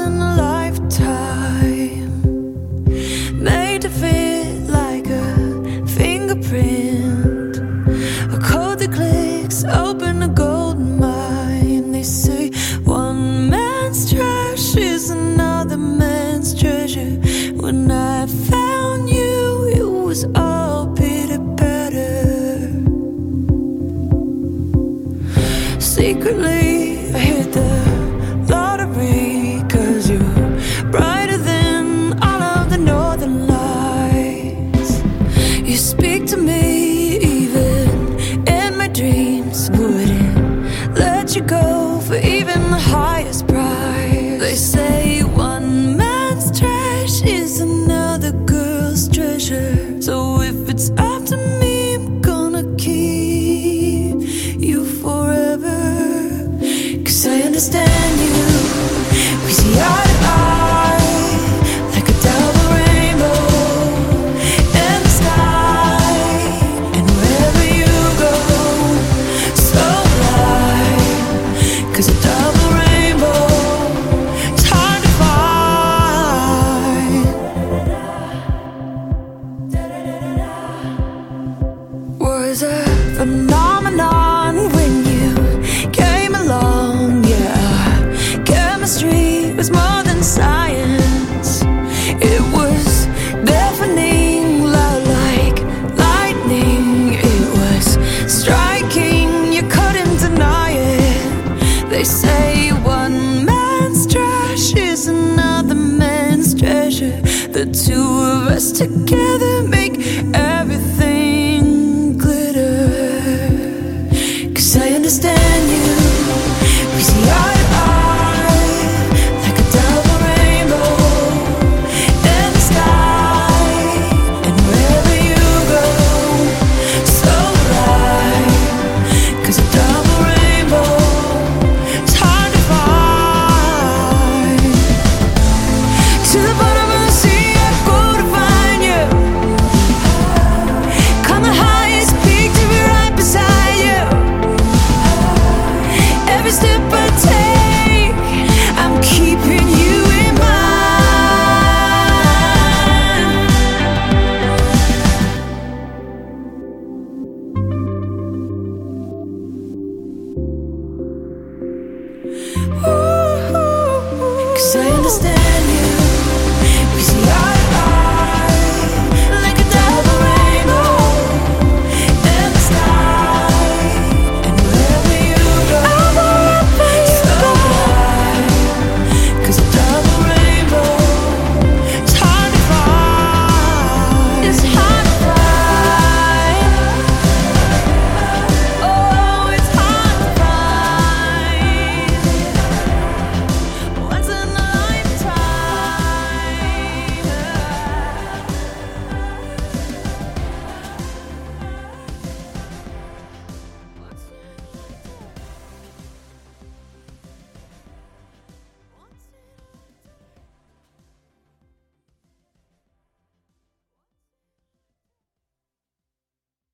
in a lifetime, made to fit like a fingerprint, a code that clicks, open a golden mine. They say one man's trash is another man's treasure. When I found you, it was all bitter better. Secretly, I hit the lottery, 'cause you're brighter than all of the northern lights. You speak to me even in my dreams. Wouldn't let you go for even the highest price. They say one man's trash is another girl's treasure. So if it's up to me, I'm gonna keep you forever. 'Cause I understand you, we see eye to eye, like a double rainbow in the sky. And wherever you go, so light, 'cause a double rainbow is hard to find. Was a phenomenon when you came along, yeah. Chemistry was more than science. It was deafening, loud like lightning. It was striking, you couldn't deny it. They say one man's trash is another man's treasure. The two of us together make everything glitter. 'Cause I understand you, we see eye to eye, like a double rainbow in the sky. And wherever you go, so light, 'cause a double rainbow is hard to find. To the bottom of the sea I go to find you. Climb the highest peak to be right beside you. Every step I take, I'm keeping you in mind. Ooh, 'cause I understand you.